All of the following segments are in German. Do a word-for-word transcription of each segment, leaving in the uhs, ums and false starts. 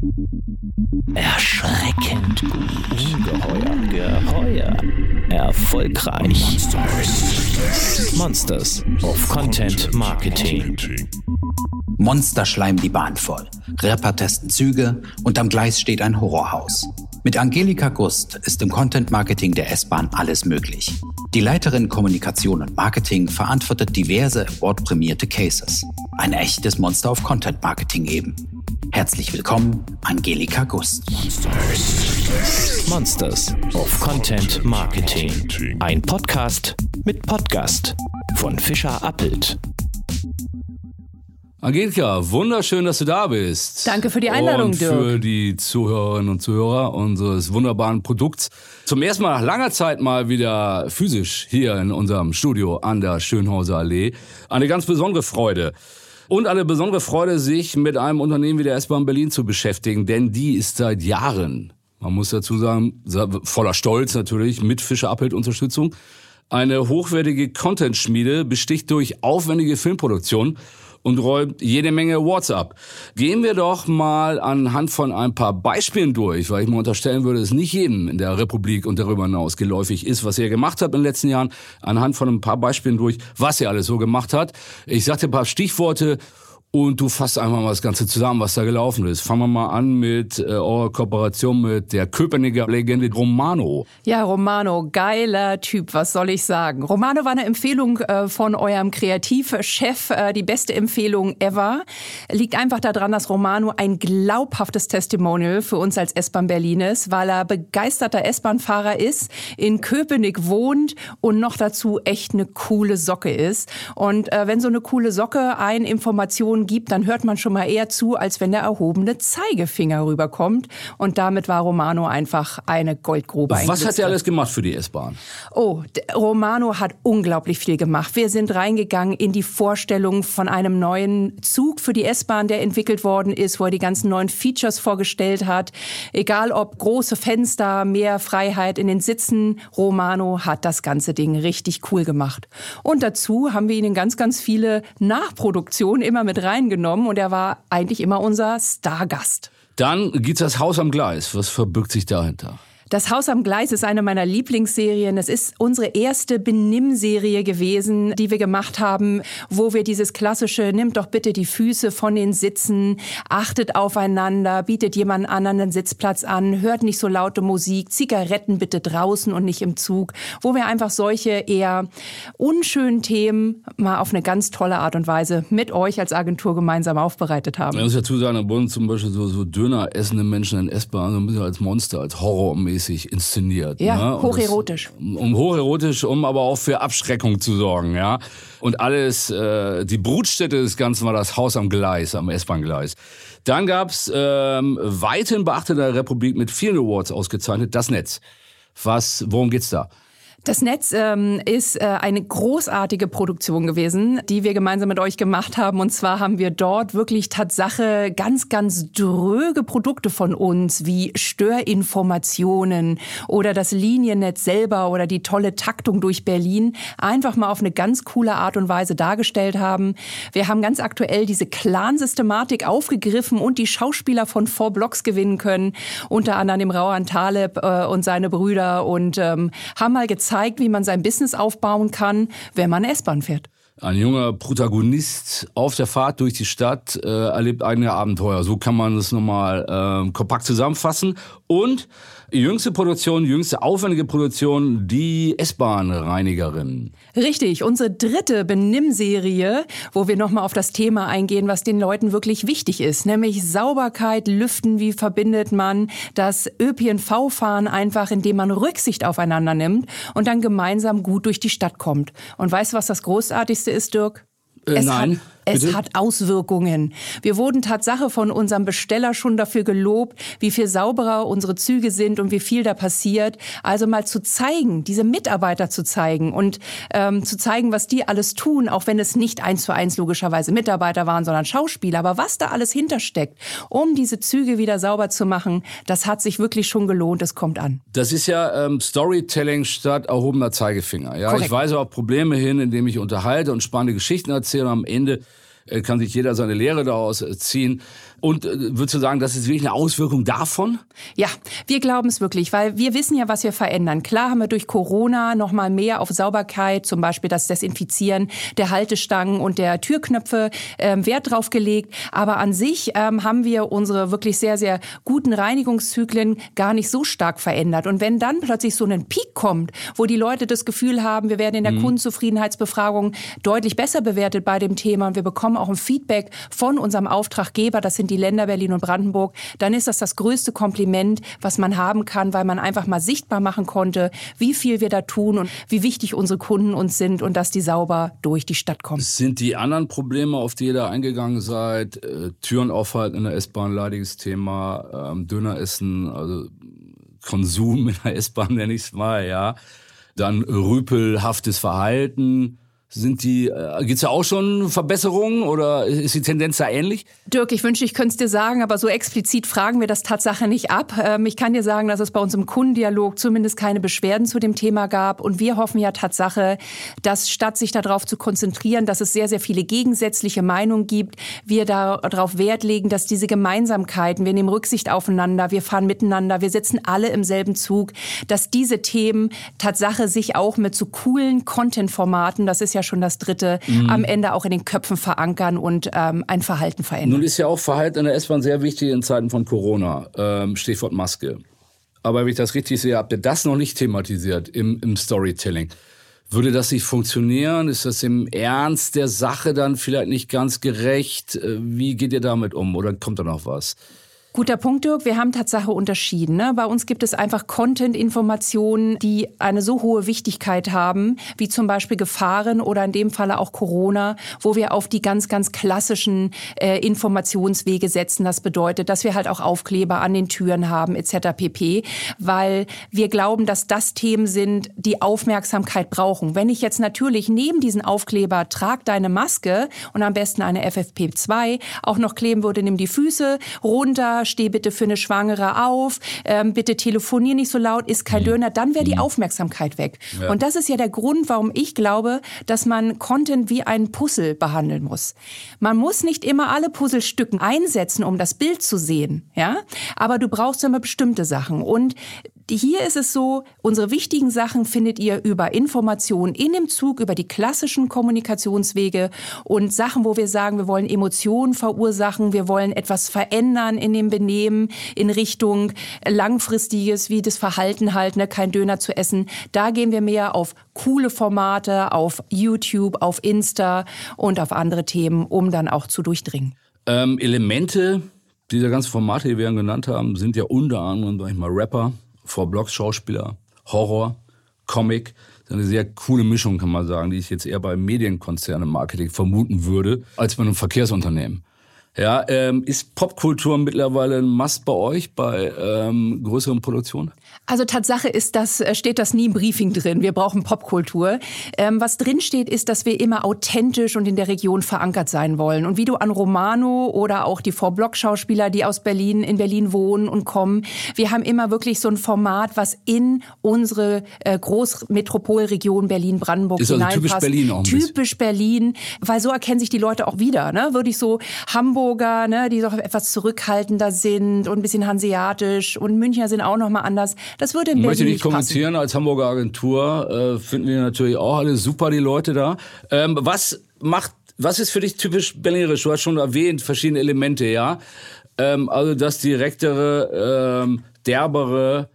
Erschreckend gut. Ungeheuer. Geheuer. Erfolgreich. Monsters of Content Marketing. Monster schleimen die Bahn voll. Rapper testen Züge und am Gleis steht ein Horrorhaus. Mit Angelika Gust ist im Content Marketing der S-Bahn alles möglich. Die Leiterin Kommunikation und Marketing verantwortet diverse award-prämierte Cases. Ein echtes Monster of Content Marketing eben. Herzlich willkommen, Angelika Gust. Monsters of Content Marketing. Ein Podcast mit Podcast von Fischer Appelt. Angelika, wunderschön, dass du da bist. Danke für die Einladung, und Dirk. Und für die Zuhörerinnen und Zuhörer unseres wunderbaren Produkts. Zum ersten Mal nach langer Zeit mal wieder physisch hier in unserem Studio an der Schönhauser Allee. Eine ganz besondere Freude. Und eine besondere Freude, sich mit einem Unternehmen wie der S-Bahn Berlin zu beschäftigen, denn die ist seit Jahren, man muss dazu sagen, voller Stolz natürlich, mit Fischer Appelt Unterstützung, eine hochwertige Content-Schmiede, besticht durch aufwendige Filmproduktion und räumt jede Menge Awards ab. Gehen wir doch mal anhand von ein paar Beispielen durch, weil ich mal unterstellen würde, dass nicht jedem in der Republik und darüber hinaus geläufig ist, was er gemacht hat in den letzten Jahren. Anhand von ein paar Beispielen durch, was er alles so gemacht hat. Ich sag dir ein paar Stichworte und du fasst einfach mal das Ganze zusammen, was da gelaufen ist. Fangen wir mal an mit äh, eurer Kooperation mit der Köpenicker Legende Romano. Ja, Romano, geiler Typ, was soll ich sagen. Romano war eine Empfehlung äh, von eurem Kreativchef, äh, die beste Empfehlung ever. Liegt einfach daran, dass Romano ein glaubhaftes Testimonial für uns als S-Bahn Berlin ist, weil er begeisterter S-Bahn-Fahrer ist, in Köpenick wohnt und noch dazu echt eine coole Socke ist. Und äh, wenn so eine coole Socke ein Informationen gibt, dann hört man schon mal eher zu, als wenn der erhobene Zeigefinger rüberkommt. Und damit war Romano einfach eine Goldgrube. Was hat er alles gemacht für die S-Bahn? Oh, Romano hat unglaublich viel gemacht. Wir sind reingegangen in die Vorstellung von einem neuen Zug für die S-Bahn, der entwickelt worden ist, wo er die ganzen neuen Features vorgestellt hat. Egal ob große Fenster, mehr Freiheit in den Sitzen, Romano hat das ganze Ding richtig cool gemacht. Und dazu haben wir ihn in ganz, ganz viele Nachproduktionen immer mit reingenommen und er war eigentlich immer unser Stargast. Dann gibt's das Haus am Gleis. Was verbirgt sich dahinter? Das Haus am Gleis ist eine meiner Lieblingsserien. Es ist unsere erste Benimm-Serie gewesen, die wir gemacht haben, wo wir dieses klassische, nimmt doch bitte die Füße von den Sitzen, achtet aufeinander, bietet jemand anderen einen Sitzplatz an, hört nicht so laute Musik, Zigaretten bitte draußen und nicht im Zug, wo wir einfach solche eher unschönen Themen mal auf eine ganz tolle Art und Weise mit euch als Agentur gemeinsam aufbereitet haben. Ich muss dazu sagen, da wurden zum Beispiel so, so Döner essende Menschen in S-Bahn so ein bisschen als Monster, als Horrormäßig inszeniert. Ja, ne? hocherotisch. Um, um hocherotisch, um aber auch für Abschreckung zu sorgen, ja. Und alles, äh, die Brutstätte des Ganzen war das Haus am Gleis, am S-Bahn-Gleis. Dann gab's ähm, weithin beachteter Republik mit vielen Awards ausgezeichnet, das Netz. Was, worum geht's da? Das Netz ähm, ist äh, eine großartige Produktion gewesen, die wir gemeinsam mit euch gemacht haben. Und zwar haben wir dort wirklich Tatsache ganz, ganz dröge Produkte von uns, wie Störinformationen oder das Liniennetz selber oder die tolle Taktung durch Berlin, einfach mal auf eine ganz coole Art und Weise dargestellt haben. Wir haben ganz aktuell diese Clan-Systematik aufgegriffen und die Schauspieler von Four Blocks gewinnen können, unter anderem dem Rauhan Taleb äh, und seine Brüder, und ähm, haben mal gezeigt, zeigt, wie man sein Business aufbauen kann, wenn man S-Bahn fährt. Ein junger Protagonist auf der Fahrt durch die Stadt äh, erlebt eigene Abenteuer. So kann man das nochmal äh, kompakt zusammenfassen. Und jüngste Produktion, jüngste aufwendige Produktion, die S-Bahn-Reinigerin. Richtig, unsere dritte Benimm-Serie, wo wir nochmal auf das Thema eingehen, was den Leuten wirklich wichtig ist, nämlich Sauberkeit, Lüften. Wie verbindet man das Ö P N V-Fahren einfach, indem man Rücksicht aufeinander nimmt und dann gemeinsam gut durch die Stadt kommt. Und weißt du, was das Großartigste ist, Dirk? Äh, es nein. Hat, es hat Auswirkungen. Wir wurden Tatsache von unserem Besteller schon dafür gelobt, wie viel sauberer unsere Züge sind und wie viel da passiert. Also mal zu zeigen, diese Mitarbeiter zu zeigen und ähm, zu zeigen, was die alles tun, auch wenn es nicht eins zu eins logischerweise Mitarbeiter waren, sondern Schauspieler. Aber was da alles hintersteckt, um diese Züge wieder sauber zu machen, das hat sich wirklich schon gelohnt. Es kommt an. Das ist ja ähm, Storytelling statt erhobener Zeigefinger. Ja, Korrekt. Ich weise auf Probleme hin, indem ich unterhalte und spannende Geschichten erzähle. Und am Ende kann sich jeder seine Lehre daraus ziehen. Und äh, würdest du sagen, das ist wirklich eine Auswirkung davon? Ja, wir glauben es wirklich, weil wir wissen ja, was wir verändern. Klar haben wir durch Corona noch mal mehr auf Sauberkeit, zum Beispiel das Desinfizieren der Haltestangen und der Türknöpfe ähm, Wert drauf gelegt. Aber an sich ähm, haben wir unsere wirklich sehr, sehr guten Reinigungszyklen gar nicht so stark verändert. Und wenn dann plötzlich so ein Peak kommt, wo die Leute das Gefühl haben, wir werden in der mhm. Kundenzufriedenheitsbefragung deutlich besser bewertet bei dem Thema und wir bekommen auch ein Feedback von unserem Auftraggeber, das sind die Länder Berlin und Brandenburg, dann ist das das größte Kompliment, was man haben kann, weil man einfach mal sichtbar machen konnte, wie viel wir da tun und wie wichtig unsere Kunden uns sind und dass die sauber durch die Stadt kommen. Sind die anderen Probleme, auf die ihr da eingegangen seid, äh, Türen aufhalten in der S-Bahn, leidiges Thema, ähm, Döner essen, also Konsum in der S-Bahn nenne ich es mal, ja, dann rüpelhaftes Verhalten. Sind die, äh, gibt's ja auch schon Verbesserungen oder ist die Tendenz da ähnlich? Dirk, ich wünschte, ich könnte es dir sagen, aber so explizit fragen wir das Tatsache nicht ab. Ähm, ich kann dir sagen, dass es bei uns im Kundendialog zumindest keine Beschwerden zu dem Thema gab. Und wir hoffen ja Tatsache, dass statt sich darauf zu konzentrieren, dass es sehr, sehr viele gegensätzliche Meinungen gibt, wir darauf Wert legen, dass diese Gemeinsamkeiten, wir nehmen Rücksicht aufeinander, wir fahren miteinander, wir sitzen alle im selben Zug, dass diese Themen Tatsache sich auch mit so coolen Content-Formaten, das ist ja schon das dritte, mhm. am Ende auch in den Köpfen verankern und ähm, ein Verhalten verändern. Nun ist ja auch Verhalten in der S-Bahn sehr wichtig in Zeiten von Corona. Ähm, Stichwort Maske. Aber wenn ich das richtig sehe, habt ihr das noch nicht thematisiert im, im Storytelling. Würde das nicht funktionieren? Ist das im Ernst der Sache dann vielleicht nicht ganz gerecht? Wie geht ihr damit um? Oder kommt da noch was? Guter Punkt, Dirk. Wir haben Tatsache unterschieden. Ne? Bei uns gibt es einfach Content-Informationen, die eine so hohe Wichtigkeit haben, wie zum Beispiel Gefahren oder in dem Falle auch Corona, wo wir auf die ganz, ganz klassischen äh, Informationswege setzen. Das bedeutet, dass wir halt auch Aufkleber an den Türen haben et cetera pp., weil wir glauben, dass das Themen sind, die Aufmerksamkeit brauchen. Wenn ich jetzt natürlich neben diesen Aufkleber trag deine Maske und am besten eine F F P zwei auch noch kleben würde, nimm die Füße runter, steh bitte für eine Schwangere auf, ähm, bitte telefonier nicht so laut, isst kein Döner, dann wäre die Aufmerksamkeit weg. Ja. Und das ist ja der Grund, warum ich glaube, dass man Content wie ein Puzzle behandeln muss. Man muss nicht immer alle Puzzlestücken einsetzen, um das Bild zu sehen, ja? Aber du brauchst immer bestimmte Sachen. Und hier ist es so, unsere wichtigen Sachen findet ihr über Informationen in dem Zug, über die klassischen Kommunikationswege und Sachen, wo wir sagen, wir wollen Emotionen verursachen, wir wollen etwas verändern in dem Benehmen in Richtung langfristiges, wie das Verhalten halt, ne, kein Döner zu essen. Da gehen wir mehr auf coole Formate, auf YouTube, auf Insta und auf andere Themen, um dann auch zu durchdringen. Ähm, Elemente dieser ganzen Formate, die wir genannt haben, sind ja unter anderem, sag ich mal, Rapper, vor Blogs, Schauspieler, Horror, Comic. Das ist eine sehr coole Mischung, kann man sagen, die ich jetzt eher bei Medienkonzernen im Marketing vermuten würde, als bei einem Verkehrsunternehmen. Ja, ähm, ist Popkultur mittlerweile ein Must bei euch, bei ähm, größeren Produktionen? Also Tatsache ist, das steht das nie im Briefing drin. Wir brauchen Popkultur. Ähm, was drin steht, ist, dass wir immer authentisch und in der Region verankert sein wollen. Und wie du an Romano oder auch die Vorblock-Schauspieler, die aus Berlin, in Berlin wohnen und kommen, wir haben immer wirklich so ein Format, was in unsere äh, Großmetropolregion Berlin-Brandenburg ist also hineinpasst. Typisch Berlin auch ein bisschen. Typisch Berlin, weil so erkennen sich die Leute auch wieder. Ne? Würde ich so Hamburger, ne, die doch etwas zurückhaltender sind und ein bisschen hanseatisch und Münchner sind auch noch mal anders. Das würde in Berlin möchte nicht nicht kommentieren. passen. Als Hamburger Agentur äh, finden wir natürlich auch alle super, die Leute da. Ähm, was macht, was ist für dich typisch berlinerisch? Du hast schon erwähnt, verschiedene Elemente, ja. Ähm, also das direktere, ähm, derbere,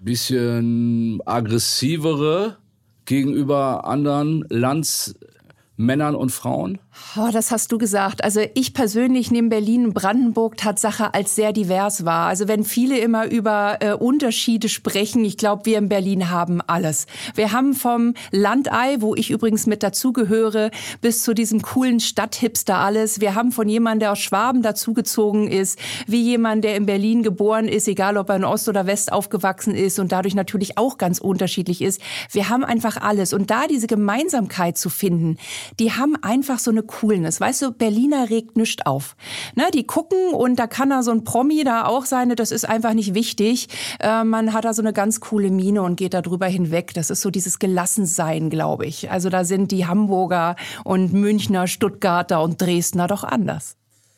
bisschen aggressivere gegenüber anderen Landsmännern und Frauen? Oh, das hast du gesagt. Also ich persönlich nehme Berlin und Brandenburg Tatsache als sehr divers wahr. Also wenn viele immer über äh, Unterschiede sprechen, ich glaube, wir in Berlin haben alles. Wir haben vom Landei, wo ich übrigens mit dazugehöre, bis zu diesem coolen Stadthipster alles. Wir haben von jemandem, der aus Schwaben dazugezogen ist, wie jemand, der in Berlin geboren ist, egal ob er in Ost oder West aufgewachsen ist und dadurch natürlich auch ganz unterschiedlich ist. Wir haben einfach alles. Und da diese Gemeinsamkeit zu finden, die haben einfach so eine Coolness. Weißt du, Berliner regt nichts auf. Ne, die gucken und da kann da so ein Promi da auch sein, das ist einfach nicht wichtig. Äh, man hat da so eine ganz coole Miene und geht da drüber hinweg. Das ist so dieses Gelassensein, glaube ich. Also da sind die Hamburger und Münchner, Stuttgarter und Dresdner doch anders.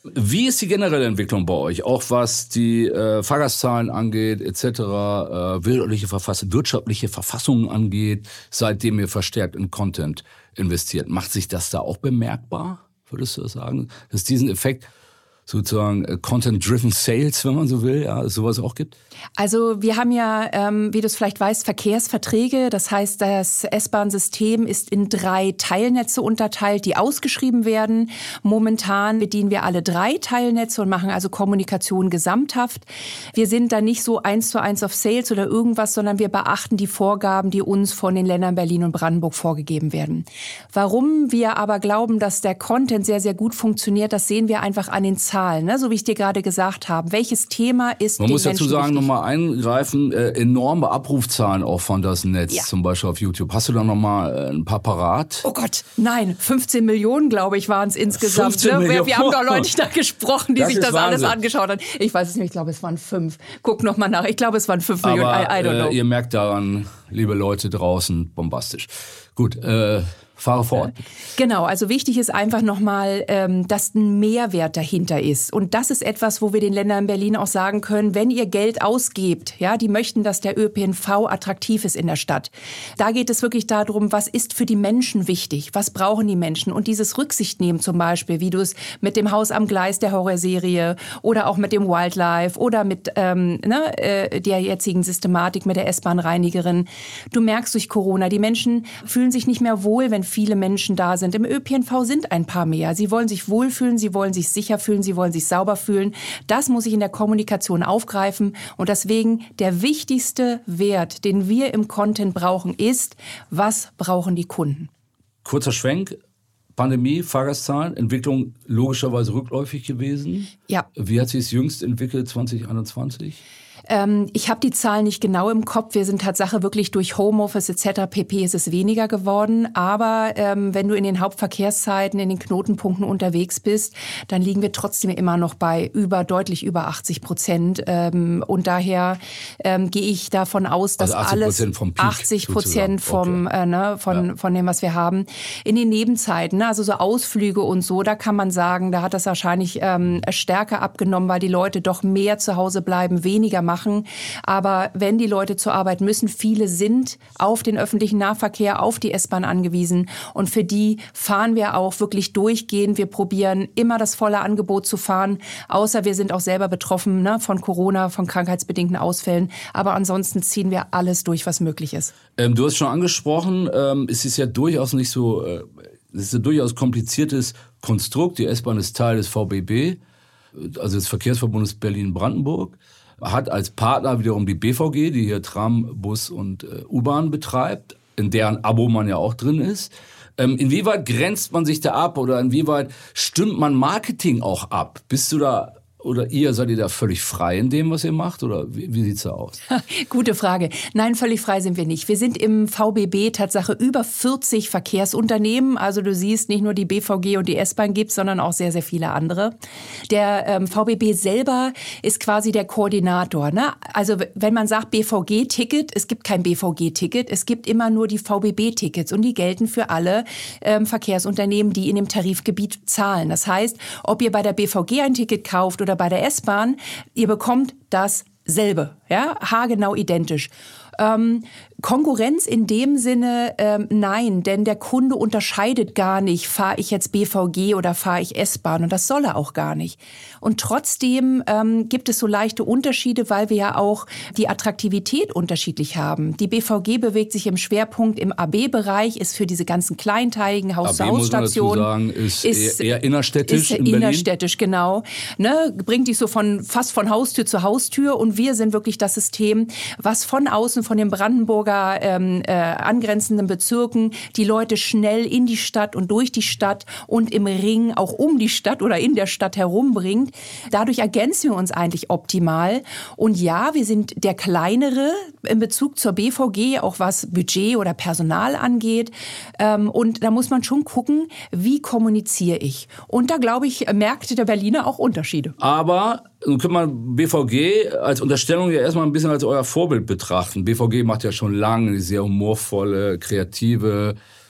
Wie ist die generelle Entwicklung bei euch? Auch was die äh, Fahrgastzahlen angeht, et cetera, äh, wirtschaftliche, Verfass- wirtschaftliche Verfassungen angeht, seitdem ihr verstärkt in Content investiert. Macht sich das da auch bemerkbar, würdest du sagen? Dass diesen Effekt sozusagen äh, Content-Driven Sales, wenn man so will, ja, es sowas auch gibt? Also wir haben ja, ähm, wie du es vielleicht weißt, Verkehrsverträge. Das heißt, das S-Bahn-System ist in drei Teilnetze unterteilt, die ausgeschrieben werden. Momentan bedienen wir alle drei Teilnetze und machen also Kommunikation gesamthaft. Wir sind da nicht so eins zu eins auf Sales oder irgendwas, sondern wir beachten die Vorgaben, die uns von den Ländern Berlin und Brandenburg vorgegeben werden. Warum wir aber glauben, dass der Content sehr, sehr gut funktioniert, das sehen wir einfach an den Zahlen. Ne? So wie ich dir gerade gesagt habe. Welches Thema ist Man den muss dazu Menschen sagen, wichtig? nochmal eingreifen, äh, enorme Abrufzahlen auch von das Netz, Ja. zum Beispiel auf YouTube. Hast du da nochmal äh, ein paar parat? Oh Gott, nein, fünfzehn Millionen, glaube ich, waren es insgesamt. fünfzehn Ne? Wir, Millionen. wir haben da Leute da gesprochen, die Das sich ist das alles Wahnsinn. angeschaut haben. Ich weiß es nicht, ich glaube, es waren fünf. Guck noch mal nach. Ich glaube, es waren fünf Aber Millionen. I, I don't know. äh, ihr merkt daran, liebe Leute draußen, bombastisch. Gut, äh, fahre fort. Genau, also wichtig ist einfach nochmal, ähm, dass ein Mehrwert dahinter ist. Und das ist etwas, wo wir den Ländern in Berlin auch sagen können, wenn ihr Geld ausgebt, ja, die möchten, dass der Ö P N V attraktiv ist in der Stadt. Da geht es wirklich darum, was ist für die Menschen wichtig? Was brauchen die Menschen? Und dieses Rücksicht nehmen zum Beispiel, wie du es mit dem Haus am Gleis der Horrorserie oder auch mit dem Wildlife oder mit ähm, ne, äh, der jetzigen Systematik mit der S-Bahn-Reinigerin. Du merkst durch Corona, die Menschen fühlen sich nicht mehr wohl, wenn viele Menschen da sind. Im Ö P N V sind ein paar mehr. Sie wollen sich wohlfühlen, sie wollen sich sicher fühlen, sie wollen sich sauber fühlen. Das muss ich in der Kommunikation aufgreifen. Und deswegen der wichtigste Wert, den wir im Content brauchen, ist, was brauchen die Kunden? Kurzer Schwenk. Pandemie, Fahrgastzahlen, Entwicklung logischerweise rückläufig gewesen. Ja. Wie hat sich es jüngst entwickelt, zwanzig einundzwanzig? Ähm, ich habe die Zahlen nicht genau im Kopf. Wir sind Tatsache wirklich durch Homeoffice et cetera pp. Ist es weniger geworden. Aber ähm, wenn du in den Hauptverkehrszeiten, in den Knotenpunkten unterwegs bist, dann liegen wir trotzdem immer noch bei über deutlich über achtzig Prozent. Ähm, und daher ähm, gehe ich davon aus, dass Also achtzig alles Prozent vom Peak achtzig Prozent vom okay. äh, ne, von Ja. von dem, was wir haben. In den Nebenzeiten, ne, also so Ausflüge und so, da kann man sagen, da hat das wahrscheinlich ähm, stärker abgenommen, weil die Leute doch mehr zu Hause bleiben, weniger machen. Aber wenn die Leute zur Arbeit müssen, viele sind auf den öffentlichen Nahverkehr, auf die S-Bahn angewiesen. Und für die fahren wir auch wirklich durchgehend. Wir probieren immer das volle Angebot zu fahren, außer wir sind auch selber betroffen, ne, von Corona, von krankheitsbedingten Ausfällen. Aber ansonsten ziehen wir alles durch, was möglich ist. Ähm, du hast schon angesprochen, ähm, es ist ja durchaus nicht so, äh, es ist ein durchaus kompliziertes Konstrukt. Die S-Bahn ist Teil des V B B, also des Verkehrsverbundes Berlin-Brandenburg. Hat als Partner wiederum die B V G, die hier Tram, Bus und äh, U-Bahn betreibt, in deren Abo man ja auch drin ist. Ähm, inwieweit grenzt man sich da ab oder inwieweit stimmt man Marketing auch ab? Bist du da oder ihr, seid ihr da völlig frei in dem, was ihr macht? Oder wie, wie sieht's da aus? Gute Frage. Nein, völlig frei sind wir nicht. Wir sind im V B B Tatsache über vierzig Verkehrsunternehmen. Also du siehst, nicht nur die B V G und die S-Bahn gibt's, sondern auch sehr, sehr viele andere. Der ähm, V B B selber ist quasi der Koordinator. Ne? Also wenn man sagt B V G-Ticket, es gibt kein B V G-Ticket, es gibt immer nur die V B B-Tickets und die gelten für alle ähm, Verkehrsunternehmen, die in dem Tarifgebiet zahlen. Das heißt, ob ihr bei der B V G ein Ticket kauft oder bei der S-Bahn, ihr bekommt dasselbe, ja, haargenau identisch. Ähm, Konkurrenz in dem Sinne, ähm, nein, denn der Kunde unterscheidet gar nicht, fahre ich jetzt B V G oder fahre ich S-Bahn, und das soll er auch gar nicht. Und trotzdem ähm, gibt es so leichte Unterschiede, weil wir ja auch die Attraktivität unterschiedlich haben. Die B V G bewegt sich im Schwerpunkt im A B-Bereich, ist für diese ganzen kleinteiligen Haus-zu-Haus-Stationen. A B, muss man dazu sagen, ist, ist eher, eher innerstädtisch ist in Berlin. Innerstädtisch, genau. Ne, bringt dich so von fast von Haustür zu Haustür, und wir sind wirklich das System, was von außen, von den Brandenburger ähm, äh, angrenzenden Bezirken die Leute schnell in die Stadt und durch die Stadt und im Ring auch um die Stadt oder in der Stadt herumbringt. Dadurch ergänzen wir uns eigentlich optimal. Und ja, wir sind der kleinere in Bezug zur B V G, auch was Budget oder Personal angeht. Ähm, und da muss man schon gucken, wie kommuniziere ich. Und da, glaube ich, merkt der Berliner auch Unterschiede. Aber nun kann man B V G als Unterstellung ja erstmal ein bisschen als euer Vorbild betrachten. B V G macht ja schon lange eine sehr humorvolle, kreative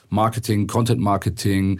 Marketing, Content-Marketing,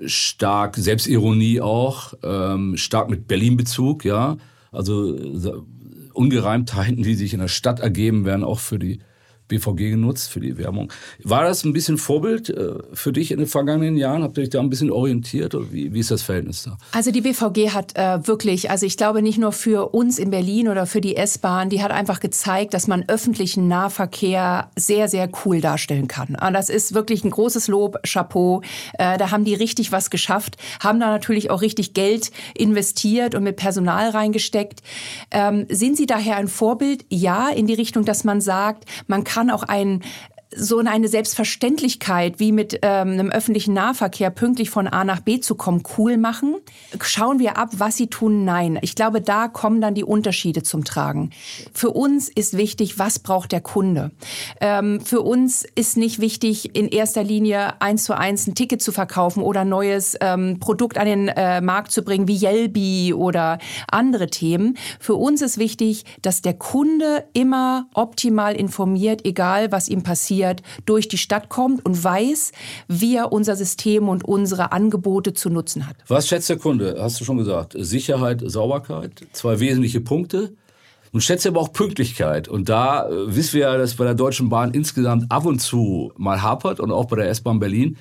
stark Selbstironie auch, ähm, stark mit Berlin-Bezug, ja. Also Ungereimtheiten, die sich in der Stadt ergeben, werden auch für die B V G genutzt, für die Werbung. War das ein bisschen Vorbild äh, für dich in den vergangenen Jahren? Habt ihr euch da ein bisschen orientiert? Oder wie, wie ist das Verhältnis da? Also die B V G hat äh, wirklich, also ich glaube nicht nur für uns in Berlin oder für die S-Bahn, die hat einfach gezeigt, dass man öffentlichen Nahverkehr sehr, sehr cool darstellen kann. Und das ist wirklich ein großes Lob, Chapeau. Äh, da haben die richtig was geschafft, haben da natürlich auch richtig Geld investiert und mit Personal reingesteckt. Ähm, sind Sie daher ein Vorbild? Ja, in die Richtung, dass man sagt, man kann kann auch ein so eine Selbstverständlichkeit wie mit ähm, einem öffentlichen Nahverkehr pünktlich von A nach B zu kommen, cool machen. Schauen wir ab, was sie tun? Nein. Ich glaube, da kommen dann die Unterschiede zum Tragen. Für uns ist wichtig, was braucht der Kunde? Ähm, für uns ist nicht wichtig, in erster Linie eins zu eins ein Ticket zu verkaufen oder ein neues ähm, Produkt an den äh, Markt zu bringen, wie Yelby oder andere Themen. Für uns ist wichtig, dass der Kunde immer optimal informiert, egal was ihm passiert, durch die Stadt kommt und weiß, wie er unser System und unsere Angebote zu nutzen hat. Was schätzt der Kunde? Hast du schon gesagt. Sicherheit, Sauberkeit, zwei wesentliche Punkte. Und schätze aber auch Pünktlichkeit. Und da äh, wissen wir ja, dass bei der Deutschen Bahn insgesamt ab und zu mal hapert und auch bei der S-Bahn Berlin.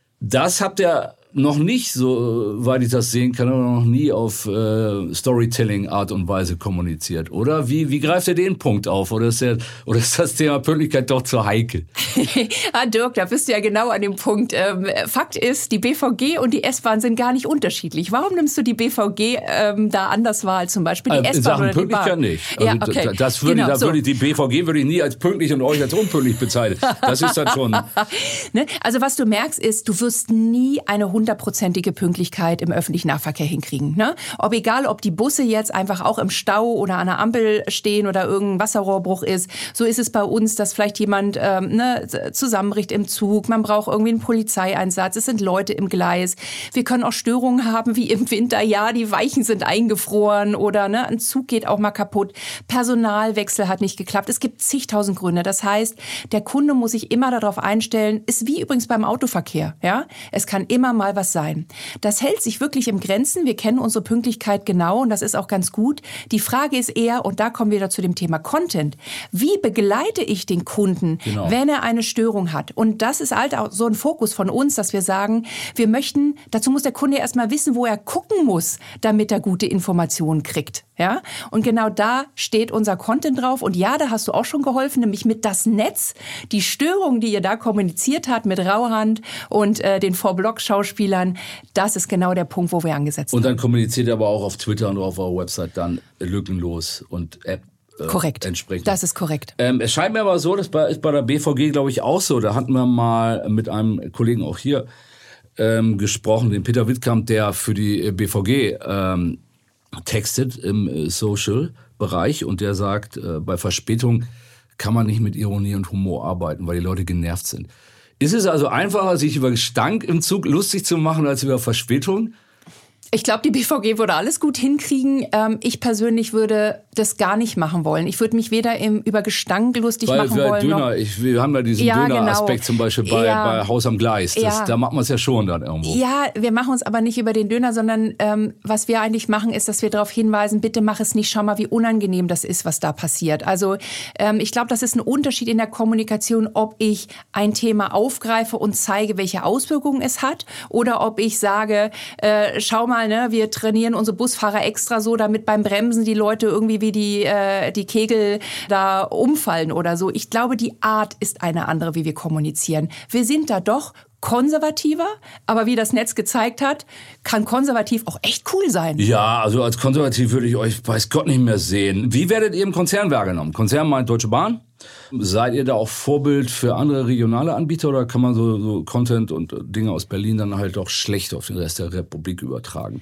Das habt ihr noch nicht, so weit ich das sehen kann, noch nie auf äh, Storytelling-Art und Weise kommuniziert, oder? Wie, wie greift ihr den Punkt auf? Oder ist, der, oder ist das Thema Pünktlichkeit doch zu heikel? ah, Dirk, da bist du ja genau an dem Punkt. Ähm, Fakt ist, die B V G und die S-Bahn sind gar nicht unterschiedlich. Warum nimmst du die B V G ähm, da anders wahr als zum Beispiel die äh, S-Bahn oder die Bahn? Sachen Pünktlichkeit nicht. Also ja, okay. das würde, genau, da so. würde die B V G würde ich nie als pünktlich und euch als unpünktlich bezeichnen. Das ist dann schon... ne? Also was du merkst ist, du wirst nie eine hundertprozentige Pünktlichkeit im öffentlichen Nahverkehr hinkriegen. Ne? Ob egal, ob die Busse jetzt einfach auch im Stau oder an der Ampel stehen oder irgendein Wasserrohrbruch ist, so ist es bei uns, dass vielleicht jemand ähm, ne, zusammenbricht im Zug, man braucht irgendwie einen Polizeieinsatz, es sind Leute im Gleis. Wir können auch Störungen haben, wie im Winter, ja, die Weichen sind eingefroren oder ne, ein Zug geht auch mal kaputt, Personalwechsel hat nicht geklappt. Es gibt zigtausend Gründe. Das heißt, der Kunde muss sich immer darauf einstellen, ist wie übrigens beim Autoverkehr. Ja? Es kann immer mal was sein. Das hält sich wirklich im Grenzen. Wir kennen unsere Pünktlichkeit genau und das ist auch ganz gut. Die Frage ist eher, und da kommen wir wieder zu dem Thema Content, wie begleite ich den Kunden, genau, wenn er eine Störung hat? Und das ist halt auch so ein Fokus von uns, dass wir sagen, wir möchten, dazu muss der Kunde erstmal wissen, wo er gucken muss, damit er gute Informationen kriegt. Ja? Und genau da steht unser Content drauf. Und ja, da hast du auch schon geholfen, nämlich mit das Netz, die Störung, die ihr da kommuniziert habt mit Rauhand und äh, den Vorblock-Schauspielern, das ist genau der Punkt, wo wir angesetzt haben. Und dann kommuniziert ihr aber auch auf Twitter und auf eurer Website dann lückenlos und App. Äh, korrekt, entsprechend. Das ist korrekt. Ähm, es scheint mir aber so, das ist bei der B V G, glaube ich, auch so. Da hatten wir mal mit einem Kollegen auch hier ähm, gesprochen, den Peter Wittkamp, der für die B V G ähm, textet im Social-Bereich. Und der sagt, äh, bei Verspätung kann man nicht mit Ironie und Humor arbeiten, weil die Leute genervt sind. Ist es also einfacher, sich über Gestank im Zug lustig zu machen, als über Verspätung? Ich glaube, die B V G würde alles gut hinkriegen. Ähm, ich persönlich würde das gar nicht machen wollen. Ich würde mich weder im, über Gestank lustig Weil, machen weil wollen. Döner, noch ich, wir haben ja diesen ja, Döner-Aspekt genau. zum Beispiel bei, ja. bei Haus am Gleis. Das, ja. Da macht man es ja schon dann irgendwo. Ja, wir machen uns aber nicht über den Döner, sondern ähm, was wir eigentlich machen, ist, dass wir darauf hinweisen, bitte mach es nicht, schau mal, wie unangenehm das ist, was da passiert. Also ähm, ich glaube, das ist ein Unterschied in der Kommunikation, ob ich ein Thema aufgreife und zeige, welche Auswirkungen es hat, oder ob ich sage, äh, schau mal, ne, wir trainieren unsere Busfahrer extra so, damit beim Bremsen die Leute irgendwie wie die, äh, die Kegel da umfallen oder so. Ich glaube, die Art ist eine andere, wie wir kommunizieren. Wir sind da doch konservativer, aber wie das Netz gezeigt hat, kann konservativ auch echt cool sein. Ja, also als konservativ würde ich euch, weiß Gott, nicht mehr sehen. Wie werdet ihr im Konzern wahrgenommen? Konzern meint Deutsche Bahn? Seid ihr da auch Vorbild für andere regionale Anbieter oder kann man so, so Content und Dinge aus Berlin dann halt auch schlecht auf den Rest der Republik übertragen?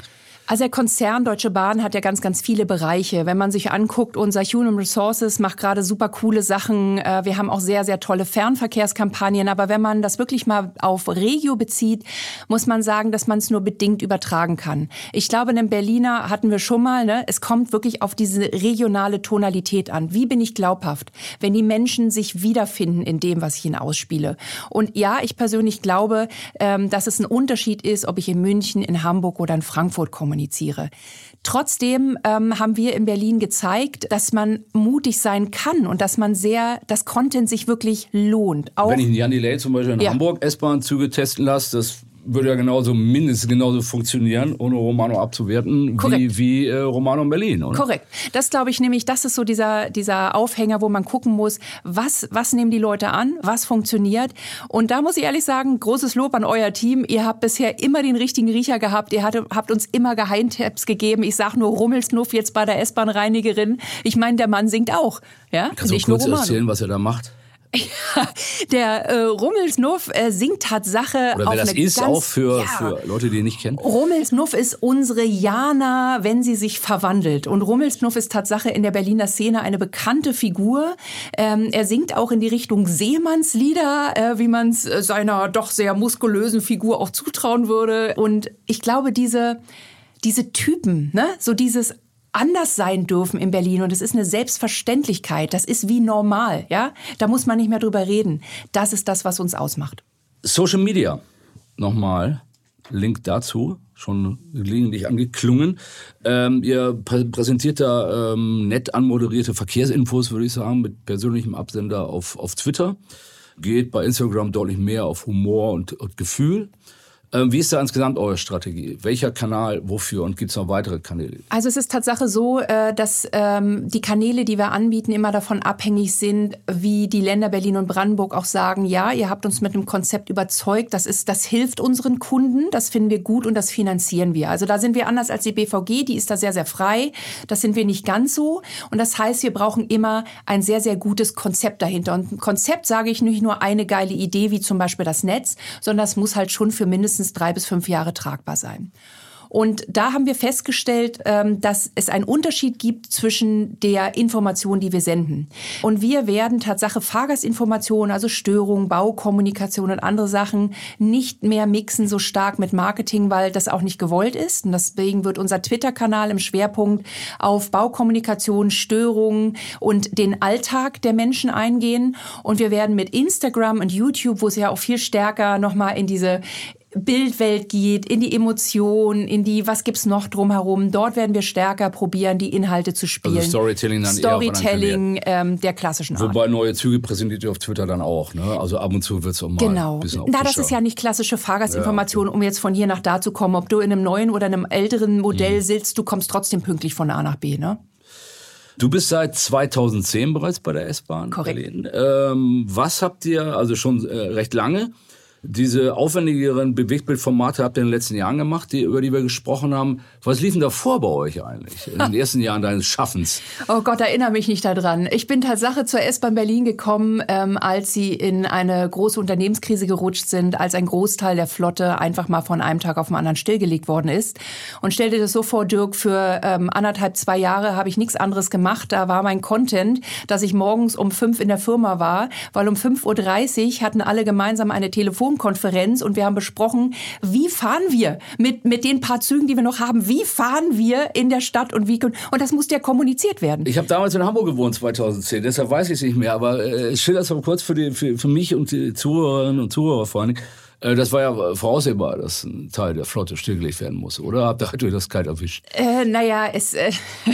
Also der Konzern Deutsche Bahn hat ja ganz, ganz viele Bereiche. Wenn man sich anguckt, unser Human Resources macht gerade super coole Sachen. Wir haben auch sehr, sehr tolle Fernverkehrskampagnen. Aber wenn man das wirklich mal auf Regio bezieht, muss man sagen, dass man es nur bedingt übertragen kann. Ich glaube, in Berliner hatten wir schon mal, ne, es kommt wirklich auf diese regionale Tonalität an. Wie bin ich glaubhaft, wenn die Menschen sich wiederfinden in dem, was ich ihnen ausspiele? Und ja, ich persönlich glaube, dass es ein Unterschied ist, ob ich in München, in Hamburg oder in Frankfurt kommuniziere. Trotzdem ähm, haben wir in Berlin gezeigt, dass man mutig sein kann und dass man sehr, dass Content sich wirklich lohnt. Auch wenn ich einen Jan Delay zum Beispiel in ja. Hamburg S-Bahn-Züge testen lasse, das würde ja genauso, mindestens genauso funktionieren, ohne Romano abzuwerten, wie, wie äh, Romano in Berlin, oder? Korrekt. Das glaube ich nämlich, das ist so dieser, dieser Aufhänger, wo man gucken muss, was, was nehmen die Leute an, was funktioniert. Und da muss ich ehrlich sagen, großes Lob an euer Team. Ihr habt bisher immer den richtigen Riecher gehabt. Ihr hatte, habt uns immer Geheimtipps gegeben. Ich sage nur Rummelsnuff jetzt bei der S-Bahn-Reinigerin. Ich meine, der Mann singt auch. Ja? Kannst du kurz erzählen, was er da macht? Ja, der äh, Rummelsnuff äh, singt Tatsache Oder wer auf das eine ist, ganz, auch für, ja. für Leute, die ihn nicht kennen. Rummelsnuff ist unsere Jana, wenn sie sich verwandelt. Und Rummelsnuff ist Tatsache in der Berliner Szene eine bekannte Figur. Ähm, er singt auch in die Richtung Seemannslieder, äh, wie man es äh, seiner doch sehr muskulösen Figur auch zutrauen würde. Und ich glaube, diese, diese Typen, ne, so dieses anders sein dürfen in Berlin und es ist eine Selbstverständlichkeit, das ist wie normal, ja, da muss man nicht mehr drüber reden. Das ist das, was uns ausmacht. Social Media, nochmal, Link dazu, schon gelegentlich angeklungen. Ähm, ihr prä- präsentiert da ähm, nett anmoderierte Verkehrsinfos, würde ich sagen, mit persönlichem Absender auf, auf Twitter. Geht bei Instagram deutlich mehr auf Humor und, und Gefühl. Wie ist da insgesamt eure Strategie? Welcher Kanal, wofür und gibt es noch weitere Kanäle? Also es ist Tatsache so, dass die Kanäle, die wir anbieten, immer davon abhängig sind, wie die Länder Berlin und Brandenburg auch sagen, ja, ihr habt uns mit einem Konzept überzeugt, das ist, das hilft unseren Kunden, das finden wir gut und das finanzieren wir. Also da sind wir anders als die B V G, die ist da sehr, sehr frei. Das sind wir nicht ganz so. Und das heißt, wir brauchen immer ein sehr, sehr gutes Konzept dahinter. Und ein Konzept sage ich nicht nur eine geile Idee, wie zum Beispiel das Netz, sondern es muss halt schon für mindestens drei bis fünf Jahre tragbar sein. Und da haben wir festgestellt, dass es einen Unterschied gibt zwischen der Information, die wir senden. Und wir werden Tatsache Fahrgastinformationen, also Störungen, Baukommunikation und andere Sachen nicht mehr mixen so stark mit Marketing, weil das auch nicht gewollt ist. Und deswegen wird unser Twitter-Kanal im Schwerpunkt auf Baukommunikation, Störungen und den Alltag der Menschen eingehen. Und wir werden mit Instagram und YouTube, wo es ja auch viel stärker nochmal in diese Bildwelt geht, in die Emotionen, in die, was gibt's noch drumherum. Dort werden wir stärker probieren, die Inhalte zu spielen. Also Storytelling dann Storytelling eher ähm, der klassischen Art. Wobei neue Züge präsentiert ihr auf Twitter dann auch, ne? Also ab und zu wird's auch mal genau. ein bisschen Na, das ist ja nicht klassische Fahrgastinformation, ja, okay. um jetzt von hier nach da zu kommen. Ob du in einem neuen oder einem älteren Modell mhm. sitzt, du kommst trotzdem pünktlich von A nach B, ne? Du bist seit zweitausendzehn bereits bei der S-Bahn. Korrekt. Berlin. Ähm, was habt ihr, also schon äh, recht lange, diese aufwendigeren Bewegtbildformate habt ihr in den letzten Jahren gemacht, die, über die wir gesprochen haben. Was lief denn da vor bei euch eigentlich in den ersten Jahren deines Schaffens? Oh Gott, erinnere mich nicht daran. Ich bin Tatsache zur S-Bahn Berlin gekommen, ähm, als sie in eine große Unternehmenskrise gerutscht sind, als ein Großteil der Flotte einfach mal von einem Tag auf den anderen stillgelegt worden ist. Und stell dir das so vor, Dirk, für ähm, anderthalb, zwei Jahre habe ich nichts anderes gemacht. Da war mein Content, dass ich morgens um fünf in der Firma war, weil um fünf Uhr dreißig hatten alle gemeinsam eine Telefonkonferenz und wir haben besprochen, wie fahren wir mit, mit den paar Zügen, die wir noch haben, wie fahren wir in der Stadt und wie, und das musste ja kommuniziert werden. Ich habe damals in Hamburg gewohnt, zweitausendzehn, deshalb weiß ich es nicht mehr, aber äh, schilder es mal kurz für, die, für, für mich und die Zuhörerinnen und Zuhörer vor allem. Das war ja voraussehbar, dass ein Teil der Flotte stillgelegt werden muss, oder? Habt ihr das kalt erwischt? Äh, naja, es, äh,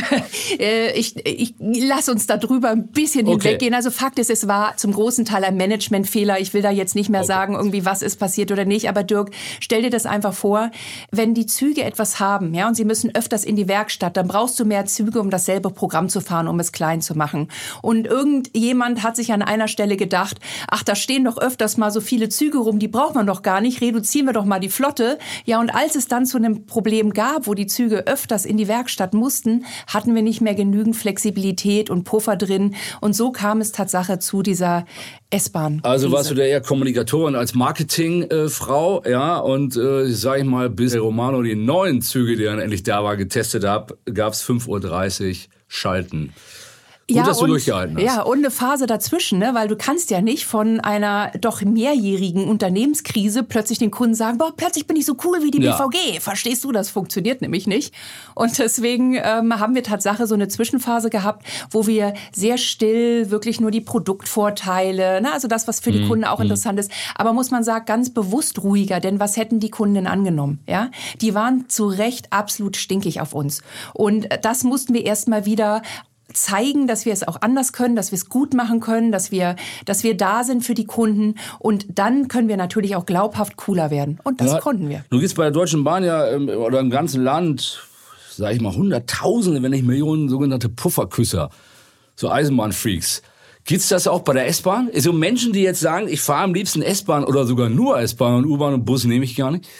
ich, ich lass uns da drüber ein bisschen okay. hinweggehen. Also Fakt ist, es war zum großen Teil ein Managementfehler. Ich will da jetzt nicht mehr okay. sagen, irgendwie was ist passiert oder nicht. Aber Dirk, stell dir das einfach vor, wenn die Züge etwas haben, ja, und sie müssen öfters in die Werkstatt, dann brauchst du mehr Züge, um dasselbe Programm zu fahren, um es klein zu machen. Und irgendjemand hat sich an einer Stelle gedacht, ach, da stehen doch öfters mal so viele Züge rum, die braucht man doch doch gar nicht, reduzieren wir doch mal die Flotte. Ja, und als es dann zu einem Problem gab, wo die Züge öfters in die Werkstatt mussten, hatten wir nicht mehr genügend Flexibilität und Puffer drin. Und so kam es Tatsache zu dieser S-Bahn. Also warst du da eher Kommunikatorin als Marketingfrau, äh, ja, und äh, sag ich mal, bis Romano die neuen Züge, die dann endlich da war, getestet hat, gab es fünf Uhr dreißig Schalten. Gut, ja, dass du und, durchgehalten hast. Ja, und eine Phase dazwischen, ne? Weil du kannst ja nicht von einer doch mehrjährigen Unternehmenskrise plötzlich den Kunden sagen, boah, plötzlich bin ich so cool wie die ja. B V G. Verstehst du? Das funktioniert nämlich nicht. Und deswegen ähm, haben wir Tatsache so eine Zwischenphase gehabt, wo wir sehr still wirklich nur die Produktvorteile, ne? Also das, was für die mhm. Kunden auch interessant ist. Aber muss man sagen, ganz bewusst ruhiger, denn was hätten die Kunden denn angenommen? Ja? Die waren zu Recht absolut stinkig auf uns. Und das mussten wir erstmal wieder zeigen, dass wir es auch anders können, dass wir es gut machen können, dass wir, dass wir da sind für die Kunden und dann können wir natürlich auch glaubhaft cooler werden und das ja, konnten wir. Du gehst bei der Deutschen Bahn ja oder im ganzen Land, sag ich mal, Hunderttausende, wenn nicht Millionen sogenannte Pufferküsser, so Eisenbahnfreaks. Gibt's das auch bei der S-Bahn? So Menschen, die jetzt sagen, ich fahre am liebsten S-Bahn oder sogar nur S-Bahn und U-Bahn und Bus nehme ich gar nicht?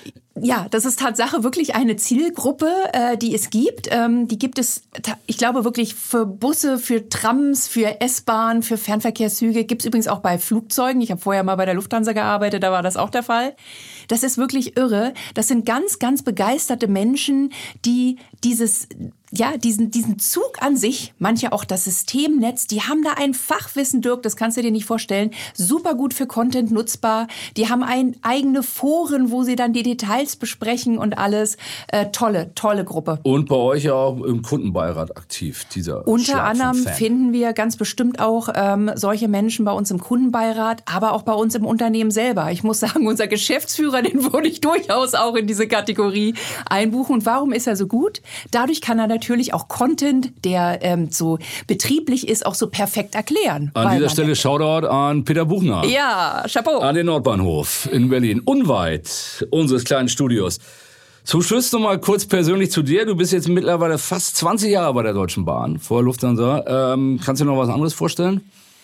Ja, das ist Tatsache wirklich eine Zielgruppe, äh, die es gibt. Ähm, die gibt es, ich glaube wirklich für Busse, für Trams, für S-Bahn, für Fernverkehrszüge. Gibt es übrigens auch bei Flugzeugen. Ich habe vorher mal bei der Lufthansa gearbeitet, da war das auch der Fall. Das ist wirklich irre. Das sind ganz, ganz begeisterte Menschen, die dieses ja, diesen, diesen Zug an sich, manche auch das Systemnetz, die haben da ein Fachwissen, Dirk, das kannst du dir nicht vorstellen, super gut für Content nutzbar. Die haben ein, eigene Foren, wo sie dann die Details besprechen und alles. Äh, tolle, tolle Gruppe. Und bei euch auch im Kundenbeirat aktiv, dieser Unter Schlag anderem vom Fan. Finden wir ganz bestimmt auch ähm, solche Menschen bei uns im Kundenbeirat, aber auch bei uns im Unternehmen selber. Ich muss sagen, unser Geschäftsführer, den würde ich durchaus auch in diese Kategorie einbuchen. Und warum ist er so gut? Dadurch kann er natürlich natürlich auch Content, der ähm, so betrieblich ist, auch so perfekt erklären. An dieser Stelle Shoutout an Peter Buchner. Ja, Chapeau. An den Nordbahnhof in Berlin, unweit unseres kleinen Studios. Zum Schluss noch mal kurz persönlich zu dir. Du bist jetzt mittlerweile fast zwanzig Jahre bei der Deutschen Bahn, vor Lufthansa. Ähm, kannst du dir noch was anderes vorstellen?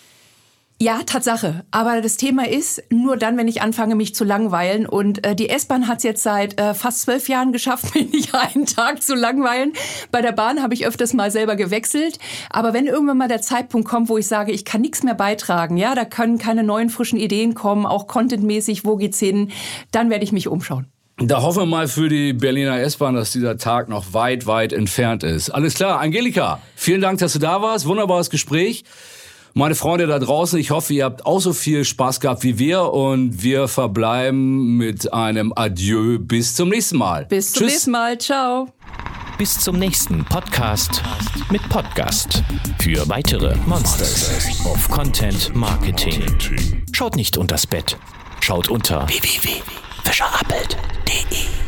Ja, Tatsache. Aber das Thema ist, nur dann, wenn ich anfange, mich zu langweilen. Und äh, die S-Bahn hat es jetzt seit äh, fast zwölf Jahren geschafft, mich nicht einen Tag zu langweilen. Bei der Bahn habe ich öfters mal selber gewechselt. Aber wenn irgendwann mal der Zeitpunkt kommt, wo ich sage, ich kann nichts mehr beitragen, ja, da können keine neuen frischen Ideen kommen, auch contentmäßig, wo geht's hin, dann werde ich mich umschauen. Da hoffen wir mal für die Berliner S-Bahn, dass dieser Tag noch weit, weit entfernt ist. Alles klar, Angelika, vielen Dank, dass du da warst. Wunderbares Gespräch. Meine Freunde da draußen, ich hoffe, ihr habt auch so viel Spaß gehabt wie wir und wir verbleiben mit einem Adieu. Bis zum nächsten Mal. Bis zum Tschüss. nächsten Mal. Ciao. Bis zum nächsten Podcast mit Podcast. Für weitere Monsters of Content Marketing. Schaut nicht unters Bett. Schaut unter w w w punkt fischer appelt punkt de.